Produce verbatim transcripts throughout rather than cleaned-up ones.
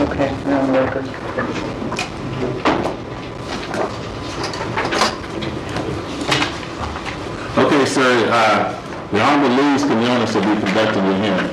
Okay, now the record. Okay, sir, uh, the Honorable Luis Quinones will be conducting your hearing.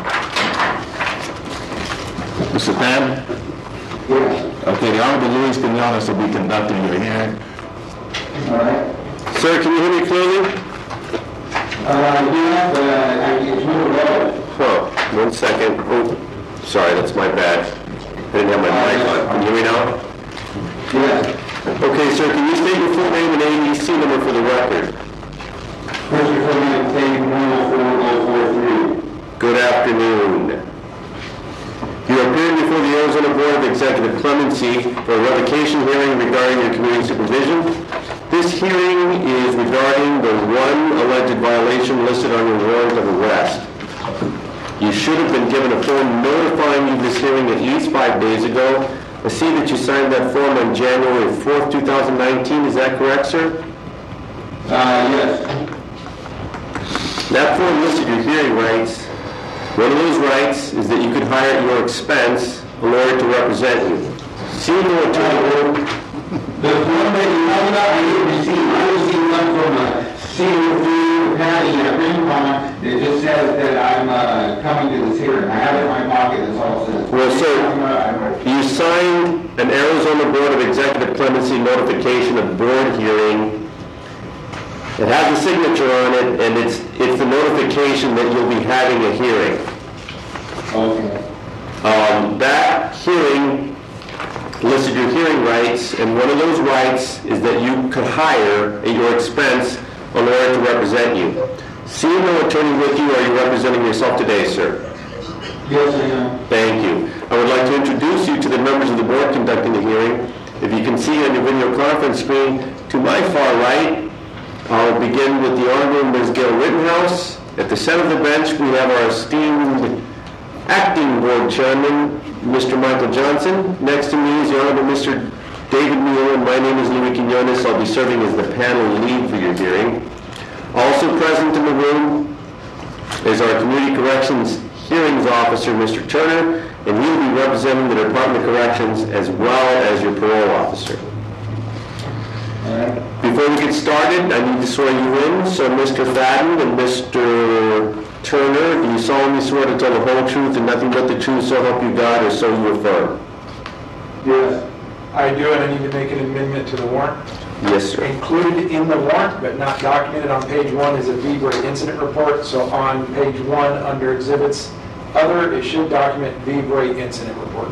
Mister Patton? Yes. Okay, the Honorable Luis Quinones will be conducting your hearing. All right. Sir, can you hear me clearly? Uh, yeah, but uh, I it's more low. Oh, one second. Oh, sorry, that's my bad. I didn't have my mic on. Can you hear me now? Yes. Okay, sir, can you state your full name and A E C number for the record? Christopher Manning, one oh four oh four three. Good afternoon. You are appearing before the Arizona Board of Executive Clemency for a revocation hearing regarding your community supervision. This hearing is regarding the one alleged violation listed on your warrant of arrest. You should have been given a form notifying you of this hearing at least five days ago. I see that you signed that form on January fourth, two thousand nineteen. Is that correct, sir? Uh, yes. That form listed your hearing rights. One of those rights is that you could hire at your expense a lawyer to represent you. Seeing no attorney. The form that you talking about, I didn't receive. I received one from a senior food patty at Rincon. It just says that I'm uh, coming to this hearing. I have it in my pocket. That's all it says. Well, sir, you signed an Arizona Board of Executive Clemency notification of board hearing. It has a signature on it, and it's it's the notification that you'll be having a hearing. Okay. Um, that hearing listed your hearing rights, and one of those rights is that you could hire at your expense a lawyer to represent you. Seeing no attorney with you, are you representing yourself today, sir? Yes, I am. Thank you. I would like to introduce you to the members of the board conducting the hearing. If you can see on your video conference screen, to my far right, I'll begin with the Honorable Miz Gail Rittenhouse. At the center of the bench, we have our esteemed acting board chairman, Mister Michael Johnson. Next to me is the Honorable Mister David Muir, and my name is Louis Quinones. I'll be serving as the panel lead for your hearing. Also present in the room is our Community Corrections Hearings Officer, Mister Turner, and he will be representing the Department of Corrections as well as your parole officer. Before we get started, I need to swear you in. So Mister Fadden and Mister Turner, do you solemnly swear to tell the whole truth and nothing but the truth, so help you God, or so you affirm? Yes. I do, and I need to make an amendment to the warrant. Yes, sir. Included in the warrant, but not documented on page one, is a V-Bray incident report. So on page one, under exhibits other, it should document V-Bray incident report.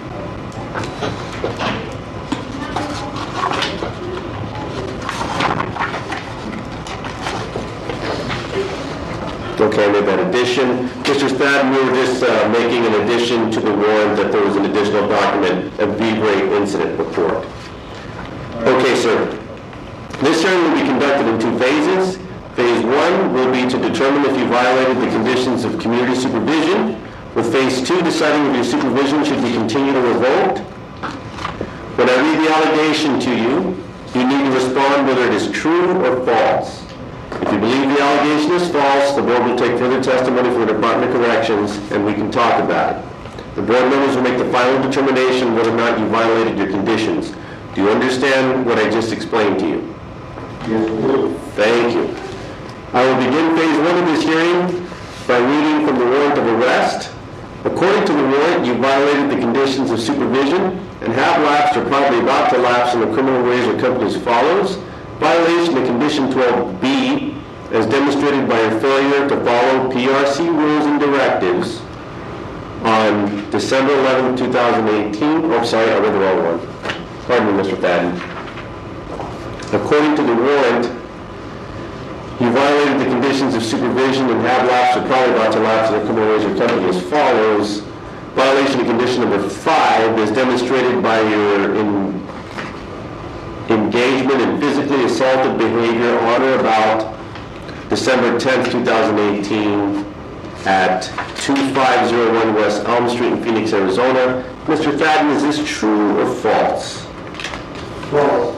Okay, I made that addition. Mister Fadden, we were just uh, making an addition to the warrant that there was an additional document, a V-Bray incident report. Okay, sir. This hearing will be conducted in two phases. Phase one will be to determine if you violated the conditions of community supervision, with phase two deciding if your supervision should be continued or revoked. When I read the allegation to you, you need to respond whether it is true or false. If you believe the allegation is false, the board will take further testimony from the Department of Corrections, and we can talk about it. The board members will make the final determination whether or not you violated your conditions. Do you understand what I just explained to you? Yes, I do. Thank you. I will begin phase one of this hearing by reading from the warrant of arrest. According to the warrant, you violated the conditions of supervision and have lapsed or probably about to lapse in the criminal ways or company as follows. Violation of condition twelve B, as demonstrated by your failure to follow P R C rules and directives on December eleventh, two thousand eighteen. Oh, sorry, I read the wrong one. Pardon me, Mister Fadden. According to the warrant, you violated the conditions of supervision and have lapsed or probably about to lapse in the criminal ways or company as follows. Violation of condition number five, as demonstrated by your in engagement in physically assaultive behavior on or about December tenth, two thousand eighteen at two five zero one West Elm Street in Phoenix, Arizona. Mister Fadden, is this true or false? False.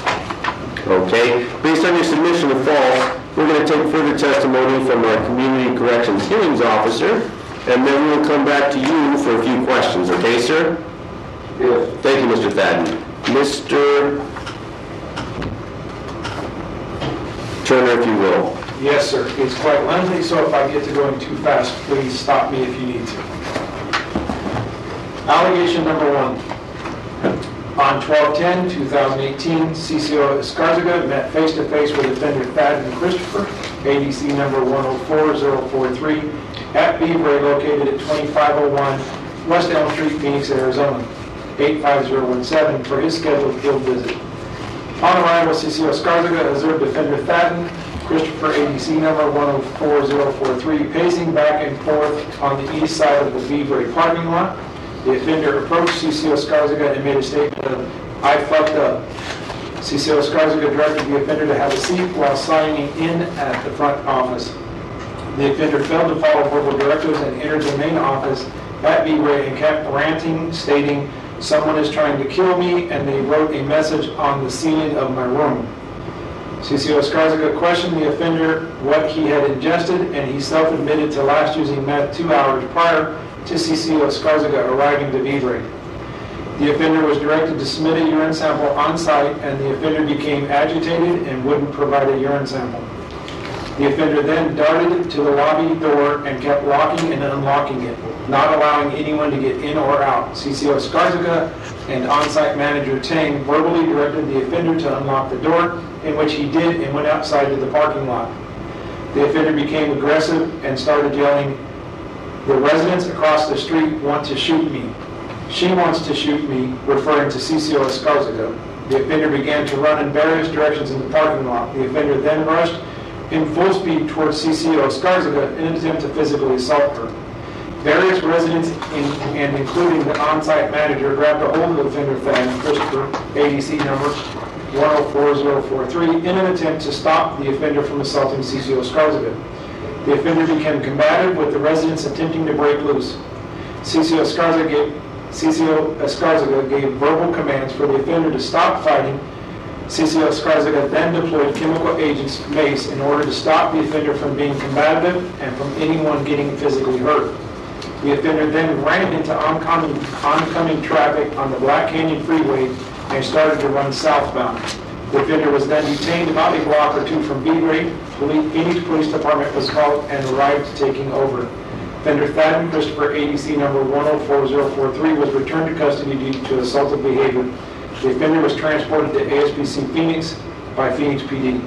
Okay. Based on your submission of false, we're going to take further testimony from our Community Corrections Hearings Officer, and then we'll come back to you for a few questions. Okay, sir? Yes. Thank you, Mister Thadden. Mister Turner, if you will. Yes, sir. It's quite lengthy, so if I get to going too fast, please stop me if you need to. Allegation number one. On twelve ten two thousand eighteen, C C O Escarzaga met face-to-face with offender Thadden Christopher, A D C number one oh four zero four three, at Beaver, located at twenty-five oh one West Elm Street, Phoenix, Arizona, eight five zero one seven, for his scheduled field visit. On arrival, C C O Escarzaga observed offender Thadden Christopher, A D C number one oh four zero four three, pacing back and forth on the east side of the Beaver parking lot. The offender approached C C O Escarzaga and made a statement of, "I fucked up." C C O Escarzaga directed the offender to have a seat while signing in at the front office. The offender failed to follow verbal directives and entered the main office at B-Ray and kept ranting, stating, "Someone is trying to kill me," and they wrote a message on the ceiling of my room. C C O Escarzaga questioned the offender what he had ingested, and he self-admitted to last using meth two hours prior to C C O Escarzaga arriving to Beaver. The offender was directed to submit a urine sample on site, and the offender became agitated and wouldn't provide a urine sample. The offender then darted to the lobby door and kept locking and unlocking it, not allowing anyone to get in or out. C C O Escarzaga and on-site manager Tang verbally directed the offender to unlock the door, in which he did, and went outside to the parking lot. The offender became aggressive and started yelling, "The residents across the street want to shoot me. She wants to shoot me," referring to C C O Escarzaga. The offender began to run in various directions in the parking lot. The offender then rushed in full speed towards C C O Escarzaga in an attempt to physically assault her. Various residents, in, and including the on-site manager, grabbed a hold of the offender Thadden Christopher, A D C number one oh four zero four three, in an attempt to stop the offender from assaulting C C O Escarzaga. The offender became combative, with the residents attempting to break loose. C C O Escarzaga gave, C C O Escarzaga gave verbal commands for the offender to stop fighting. C C O Escarzaga then deployed chemical agents, mace, in order to stop the offender from being combative and from anyone getting physically hurt. The offender then ran into oncoming, oncoming traffic on the Black Canyon Freeway and started to run southbound. The offender was then detained about a block or two from B-Grade. Phoenix Police Department was called and arrived, taking over. Offender Thadden Christopher, A D C number one oh four zero four three, was returned to custody due to assaultive behavior. The offender was transported to A S P C Phoenix by Phoenix P D.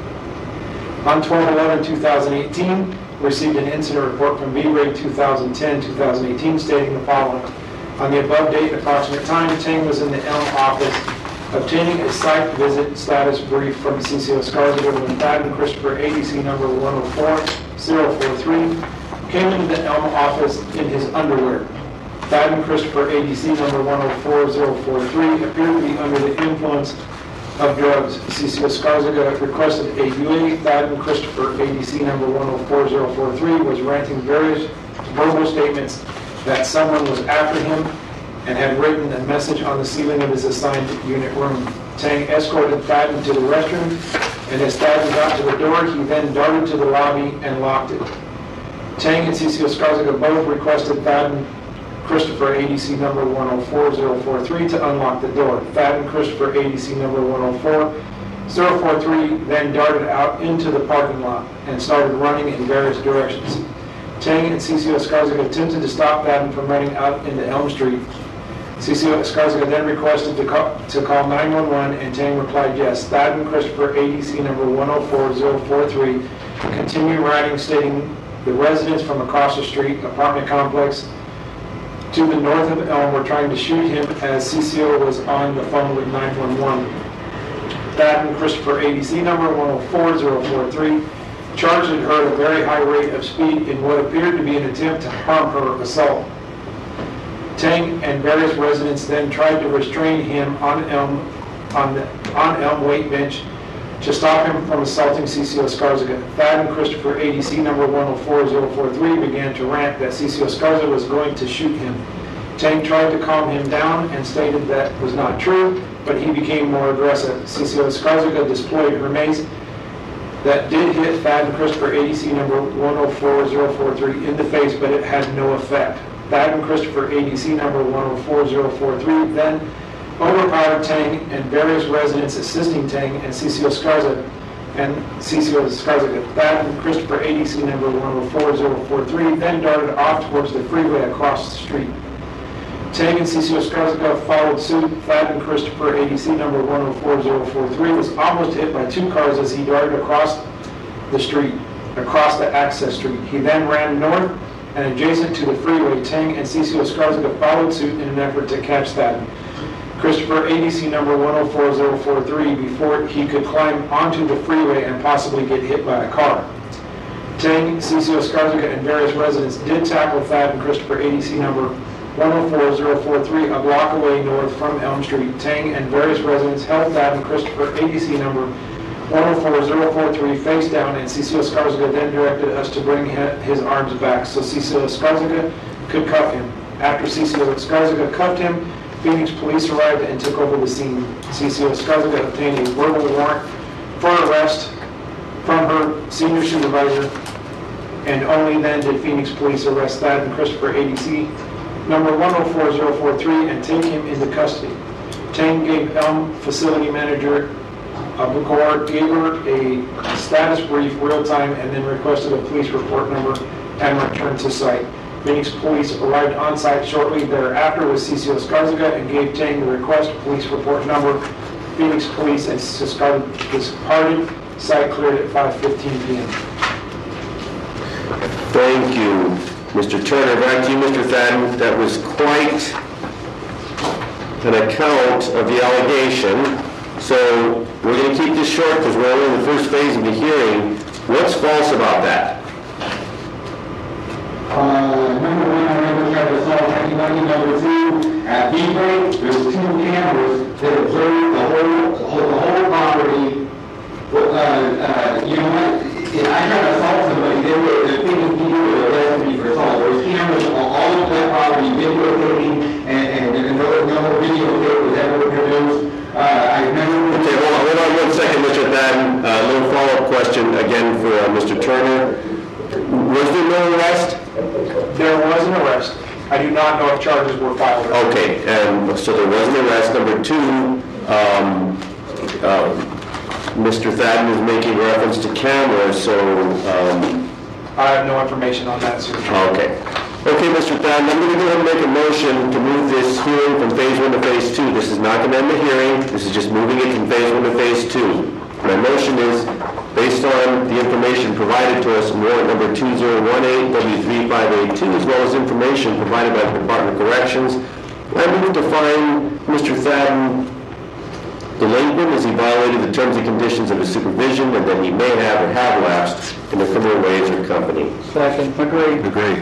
On twelve eleven two thousand eighteen, received an incident report from B-Grade twenty ten two thousand eighteen stating the following. On the above date and approximate time, Tang was in the Elm office obtaining a site visit status brief from C C O Escarzaga when Thadden Christopher, A D C number one oh four zero four three, came into the Elm office in his underwear. Thadden Christopher, A D C number one oh four zero four three, appeared to be under the influence of drugs. C C O Escarzaga requested a U A. Thadden Christopher, A D C number one oh four zero four three, was ranting various verbal statements that someone was after him and had written a message on the ceiling of his assigned unit room. Tang escorted Thadden to the restroom, and as Thadden got to the door, he then darted to the lobby and locked it. Tang and C C O Escarzaga both requested Thadden Christopher, A D C number one oh four zero four three, to unlock the door. Thadden Christopher, A D C number one oh four zero four three, then darted out into the parking lot and started running in various directions. Tang and C C O Escarzaga attempted to stop Thadden from running out into Elm Street. C C O Escarzaga then requested to call, to call nine one one, and Tang replied yes. Thadden Christopher, A D C number one oh four zero four three, continued writing stating the residents from across the street apartment complex to the north of Elm were trying to shoot him as C C O was on the phone with nine one one. Thadden Christopher, A D C number one oh four zero four three, charged at her at a very high rate of speed in what appeared to be an attempt to harm her assault. Tang and various residents then tried to restrain him on Elm on the on Elm weight bench to stop him from assaulting C C O Escarzaga. Thadden Christopher, A D C number one oh four zero four three, began to rant that C C O Escarzaga was going to shoot him. Tang tried to calm him down and stated that was not true, but he became more aggressive. C C O Escarzaga displayed her mace that did hit Thadden Christopher, A D C number one oh four zero four three, in the face, but it had no effect. Thaddeus Christopher, A D C number one oh four zero four three, then overpowered Tang and various residents assisting Tang and C C O Scarza and C C O Scarza. Thaddeus Christopher, A D C number one oh four zero four three, then darted off towards the freeway across the street. Tang and C C O Scarza followed suit. Thaddeus Christopher, A D C number one oh four zero four three, was almost hit by two cars as he darted across the street, across the access street. He then ran north and adjacent to the freeway. Tang and C C O Scarza followed suit in an effort to catch Thaddeus Christopher, A D C number one oh four zero four three, before he could climb onto the freeway and possibly get hit by a car. Tang, C C O Scarza, and various residents did tackle Thaddeus Christopher, A D C number one oh four zero four three, a block away north from Elm Street. Tang and various residents held Thaddeus Christopher, A D C number one oh four zero four three face down, and C C O Scarza then directed us to bring his arms back so C C O Scarza could cuff him. After C C O Scarza cuffed him, Phoenix police arrived and took over the scene. C C O Scarza obtained a verbal warrant for arrest from her senior supervisor, and only then did Phoenix police arrest Thaddeus Christopher, A D C number one oh four zero four three, and take him into custody. Tang gave Elm facility manager Abukor gave her a status brief real time and then requested a police report number and returned to site. Phoenix police arrived on site shortly thereafter with C C O Scarza and gave Tang the request police report number. Phoenix police and Scarza departed. Site cleared at five fifteen p m Thank you, Mister Turner. Back to you, Mister Thaddeus. That was quite an account of the allegation. So we're going to keep this short because we're only in the first phase of the hearing. What's false about that? Uh, number one, I never tried to solve anybody. Number two, at Beaver, there's two cameras that observe the whole, the whole property. Uh, uh, you know what? If I tried to solve somebody, they were, the thing people would arrest me for assault. There's cameras on all of that property, videotaping, and, and, and no, no videotape was ever produced. Uh, I've never... Okay, hold on, hold on one second, Mister Thaddeus. A uh, little follow-up question again for uh, Mister Turner. Was there no arrest? There was an arrest. I do not know if charges were filed. Okay, and so there was an arrest. Number two, um, uh, Mister Thaddeus is making reference to cameras, so... Um, I have no information on that, sir. Okay. Okay, Mister Thaddeus, I'm going to go ahead and make a motion to move this hearing from phase one to phase two. This is not going to end the hearing. This is just moving it from phase one to phase two. My motion is, based on the information provided to us in warrant number two zero one eight W three five eight two, as well as information provided by the Department of Corrections, I move to find Mister Thaddeus delinquent as he violated the terms and conditions of his supervision, and that he may have or have lapsed in the criminal ways or company. Second. Agreed. Agreed.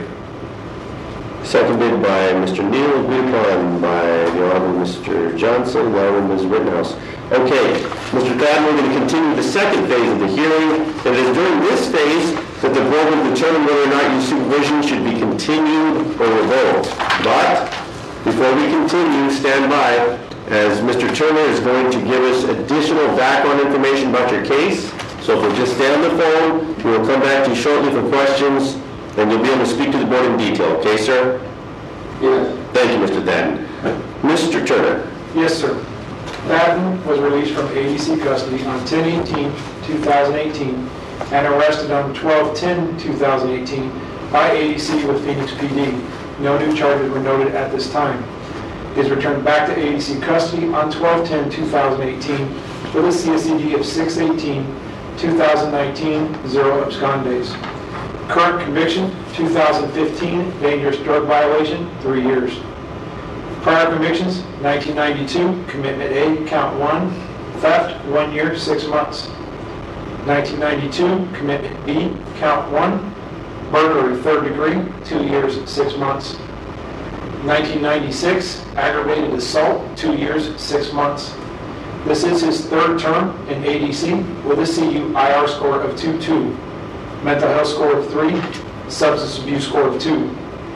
Seconded by Mister Neal, agreed upon by the Honorable Mister Johnson, the Honorable Miz Rittenhouse. Okay, Mister Thaddeus, we're going to continue the second phase of the hearing. And it is during this phase that the board will determine whether or not your supervision should be continued or revoked. But before we continue, stand by, as Mister Turner is going to give us additional background information about your case. So if you'll just stay on the phone, we will come back to you shortly for questions, and you'll be able to speak to the board in detail. Okay, sir? Yes. Thank you, Mister Thaddeus. Mister Turner. Yes, sir. Thaddeus was released from A D C custody on ten eighteen two thousand eighteen and arrested on twelve ten two thousand eighteen by A D C with Phoenix P D. No new charges were noted at this time. He is returned back to A D C custody on twelve ten two thousand eighteen with a C S E D of six eighteen two thousand nineteen, zero abscondes. Current conviction, two thousand fifteen, dangerous drug violation, three years. Prior convictions, nineteen ninety-two, commitment A, count one, theft, one year, six months. nineteen ninety-two, commitment B, count one, burglary, third degree, two years, six months. nineteen ninety-six, aggravated assault, two years, six months. This is his third term in A D C with a C U I R score of two two, mental health score of three, substance abuse score of two.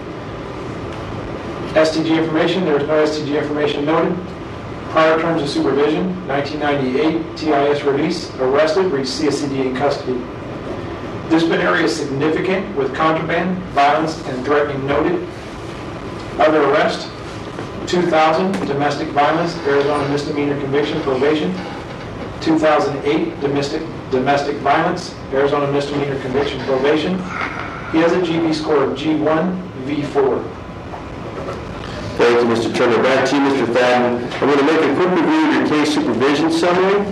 S T G information, there is no S T G information noted. Prior terms of supervision, nineteen ninety-eight, T I S release, arrested, reached C S E D in custody. Disciplinary is significant with contraband, violence, and threatening noted. Other arrest, two thousand, domestic violence, Arizona misdemeanor conviction, probation. two thousand eight, domestic domestic violence, Arizona misdemeanor conviction, probation. He has a G B score of G one, V four. Thank you, Mister Turner. Back to you, Mister Fadden. I'm going to make a quick review of your case supervision summary.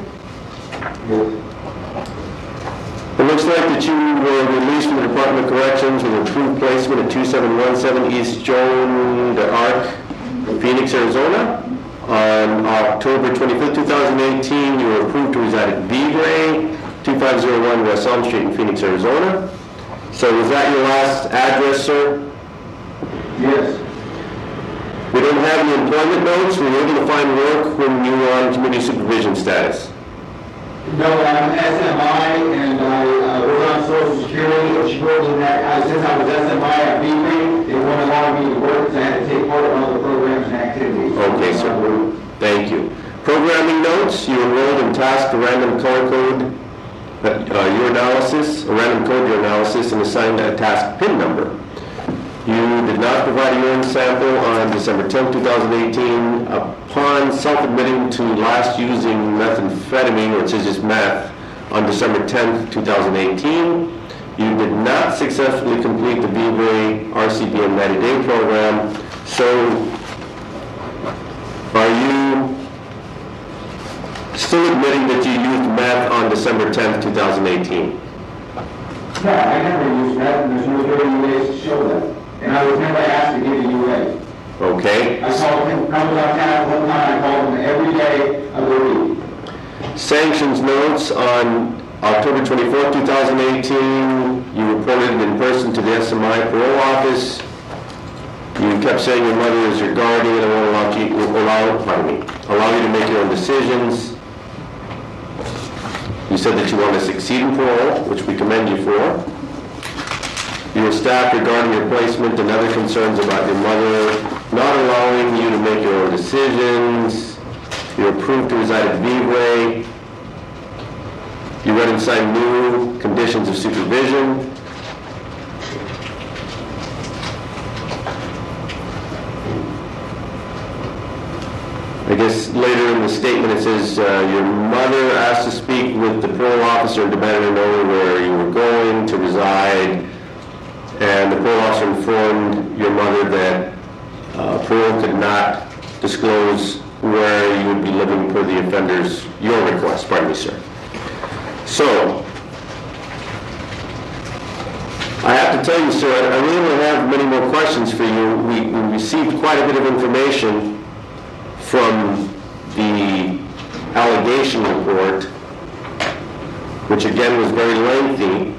It looks like that you were released from the Department of Corrections with approved placement at two seven one seven East Joan d'Arc, Phoenix, Arizona. On October twenty-fifth, two thousand eighteen, you were approved to reside at V-Ray, two five zero one West Elm Street in Phoenix, Arizona. So was that your last address, sir? Yes. We don't have any employment notes. Were you able to find work when you were on community supervision status? No, I'm S M I, and I uh, was on Social Security, and she told me that uh, since I was S M I at B-Grade, they wouldn't allow me to work, because I had to take part in all the programs and activities. Okay, sir. Thank you. Programming notes, you enrolled in task a random color code, uh, your analysis, a random code your analysis, and assigned a task PIN number. You did not provide a urine sample on December tenth, two thousand eighteen. Upon self-admitting to last using methamphetamine, or it says just meth, on December tenth, two thousand eighteen. You did not successfully complete the V-Ray R C B M ninety-day program. So, are you still admitting that you used meth on December tenth, two thousand eighteen? No, I never used that, and there's no thirty days to show that. And I was never asked to get a U A. Okay. I called him, comes on town one time, I called him every day of the week. Sanctions notes on October twenty-fourth, two thousand eighteen, you reported in person to the S M I parole office. You kept saying your mother is your guardian and won't allow you, allow, pardon me, allow you to make your own decisions. You said that you want to succeed in parole, which we commend you for. You were staffed regarding your placement and other concerns about your mother not allowing you to make your own decisions. You were approved to reside at V-Ray. You read and signed new conditions of supervision. I guess later in the statement it says uh, your mother asked to speak with the parole officer and demanded to know where you were going to reside, and the parole officer informed your mother that uh, parole could not disclose where you would be living per the offender's, your request, pardon me, sir. So, I have to tell you, sir, I really don't have many more questions for you. We, we received quite a bit of information from the allegation report, which again was very lengthy.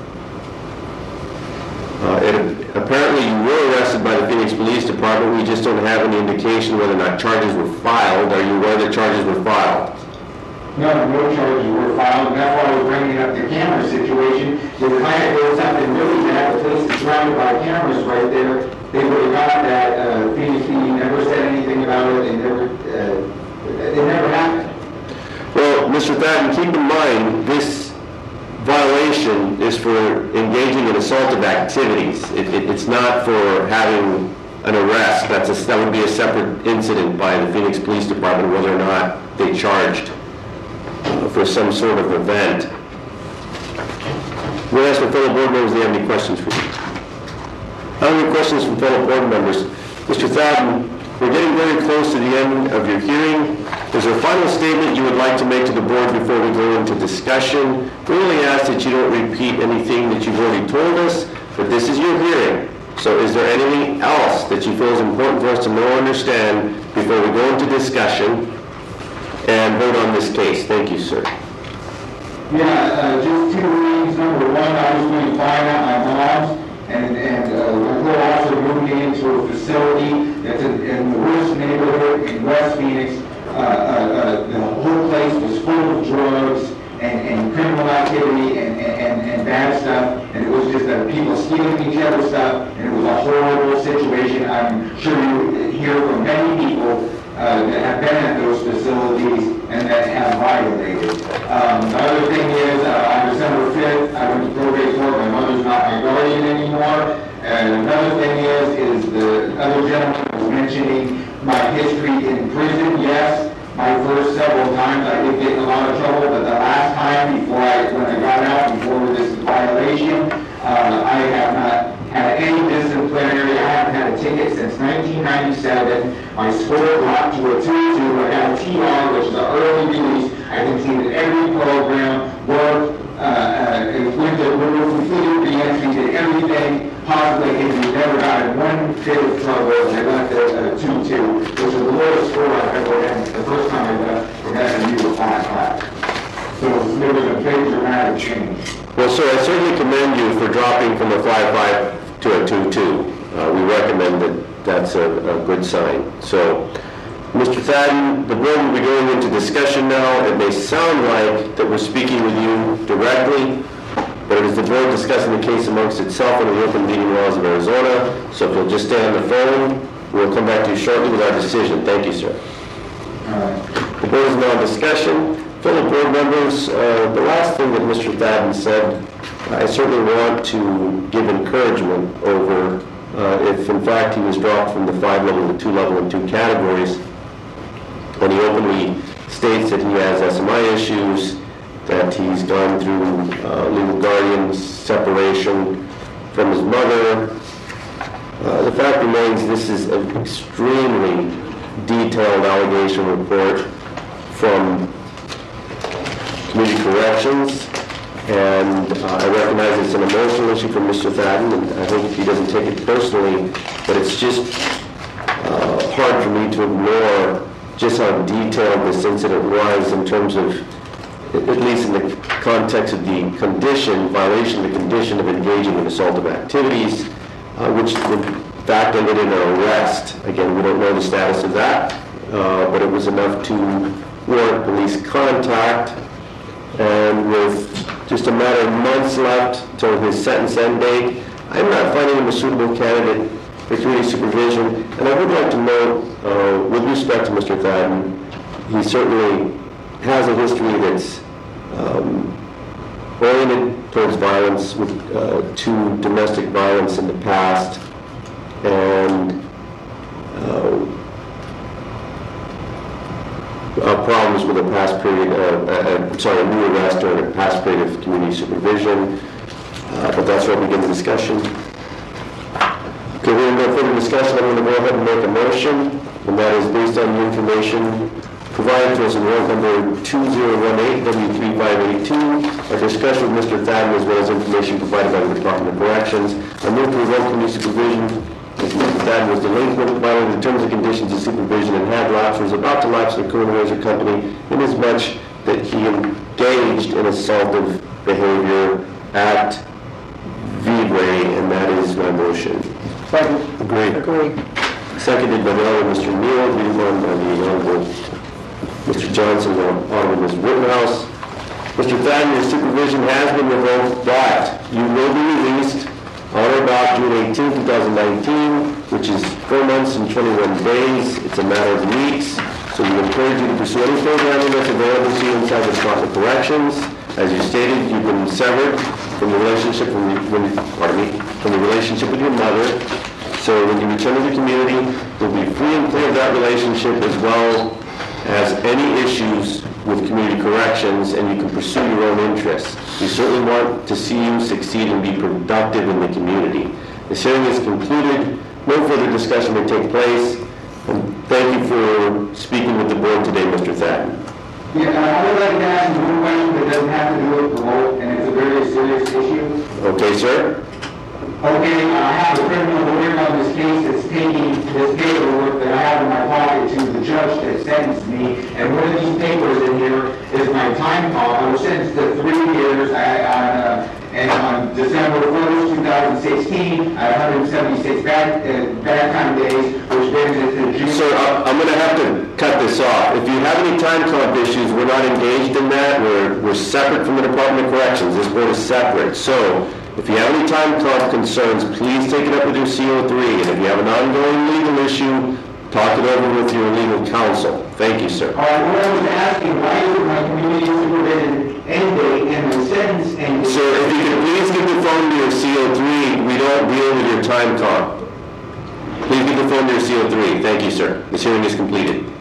Uh, it, apparently you were arrested by the Phoenix Police Department. We just don't have any indication whether or not charges were filed. Are you aware that charges were filed? No, no charges were filed, and that's why I was bringing up the camera situation. If the client did something really bad, the place is surrounded by cameras right there, they would have got that. uh, Phoenix P D never said anything about it, they never, uh, it never happened. Well, Mister Thadden, keep in mind, this violation is for engaging in assaultive activities. It, it, it's not for having an arrest. That's a, that would be a separate incident by the Phoenix Police Department, whether or not they charged uh, for some sort of event. We'll ask my fellow board members if they have any questions for you. I have any questions from fellow board members? Mister Thadden, we're getting very close to the end of your hearing. Is there a final statement you would like to make to the board before we go into discussion? We really ask that you don't repeat anything that you've already told us, but this is your hearing. So is there anything else that you feel is important for us to know or understand before we go into discussion and vote on this case? Thank you, sir. Yeah, uh, just two things. Number one, I was going to find out my mom's, and, and uh, my parole officer moved me into a facility that's in, in the worst neighborhood in West Phoenix. Uh, uh, uh, the whole place was full of drugs and, and criminal activity and, and, and bad stuff, and it was just uh, people stealing each other's stuff, and it was a horrible situation. I'm sure you hear from many people uh, that have been at those facilities and that have violated. Um, the other thing is, uh, on December fifth, I went to probate court. My mother's not my guardian anymore. And another thing is, is the other gentleman my history in prison, yes. My first several times I did get in a lot of trouble, but the last time before I, when I got out, before this violation, uh, I have not had any disciplinary. I haven't had a ticket since nineteen ninety-seven. My score dropped to a two two. I got a T R, which is an early release. I completed every program, work, uh, uh, went to, completed re-entry, did everything possibly. If you never got in one bit of trouble, I left at a two two, which is the lowest score I've ever had. The first time I left, we had a new five class. So there was a big dramatic change. Well, sir, I certainly commend you for dropping from a five five to a two two. Uh, we recommend that that's a, a good sign. So, Mister Thadden, the board will be going into discussion now. It may sound like that we're speaking with you directly, but it is the board discussing the case amongst itself under the open meeting laws of Arizona. So if you'll just stay on the phone, we'll come back to you shortly with our decision. Thank you, sir. All right. The board is now in discussion. Fellow board members, uh, the last thing that Mister Thadden said, I certainly want to give encouragement over uh, if in fact he was dropped from the five level to two level and two categories, and he openly states that he has S M I issues, that he's gone through uh, legal guardian separation from his mother. Uh, the fact remains this is an extremely detailed allegation report from Community Corrections, and uh, I recognize it's an emotional issue for Mister Thadden, and I hope he doesn't take it personally, but it's just uh, hard for me to ignore just how detailed this incident was in terms of, at least in the context of the condition, violation of the condition of engaging in assaultive activities, uh, which in fact ended in an arrest. Again, we don't know the status of that, uh, but it was enough to warrant police contact. And with just a matter of months left till his sentence end date, I'm not finding him a suitable candidate for community supervision. And I would like to note, uh, with respect to Mister Thadden, he certainly has a history that's um, oriented towards violence, with uh, to domestic violence in the past, and uh, Uh, problems with a past period, uh, uh, sorry, a new arrest or a past period of community supervision. Uh, but that's where we begin the discussion. Okay, we're going to go further discussion. I'm going to go ahead and make a motion, and that is based on the information provided to us in warrant number two zero one eight W three five eight two. Our discussion with Mister Thadden, as well as information provided by the Department of Corrections. I move to revoke community supervision. Mister Thadden was delinquent, violating the terms and conditions of supervision, and had lapsed, was about to lapse the Current Razor Company, inasmuch that he engaged in assaultive behavior at Vibray, and that is my motion. Second. Agreed. Agreed. Seconded by the Honorable Mister Neal, moved by the Honorable Mister Johnson, the Honorable Miz Rittenhouse. Mister Thadden, your supervision has been revoked, but you will be released on or about June eighteenth, two thousand nineteen, which is four months and twenty-one days. It's a matter of weeks. So we encourage you to pursue any programming that's available to you inside the Department of Corrections. As you stated, you've been severed from the relationship from the, from, pardon me, from the relationship with your mother. So when you return to the community, you'll be free and clear of that relationship, as well as any issues with community corrections, and you can pursue your own interests. We certainly want to see you succeed and be productive in the community. This hearing is concluded. No further discussion may take place. And thank you for speaking with the board today, Mister Thadden. Yeah, I would like to ask you one question that doesn't have to do with the vote, and it's a very serious issue. Okay, sir? Okay, I have a criminal lawyer on this case that's taking this paperwork that I have in my pocket to the judge that sentenced me, and one of these papers in here is my time clock. I was sentenced to three years I, on, uh, and on December first, two thousand sixteen, I had one hundred seventy-six bad, uh, bad time days, which brings it to June. Sir, I'm going to have to cut this off. If you have any time clock issues, we're not engaged in that. We're, we're separate from the Department of Corrections. This board is separate. So, if you have any time clock concerns, please take it up with your C O three. And if you have an ongoing legal issue, talk it over with your legal counsel. Thank you, sir. All right, what I was asking, why is my community supervision end date and the sentence end date? Sir, if you could please give the phone to your C O three, we don't deal with your time clock. Please give the form to your C O three. Thank you, sir. This hearing is completed.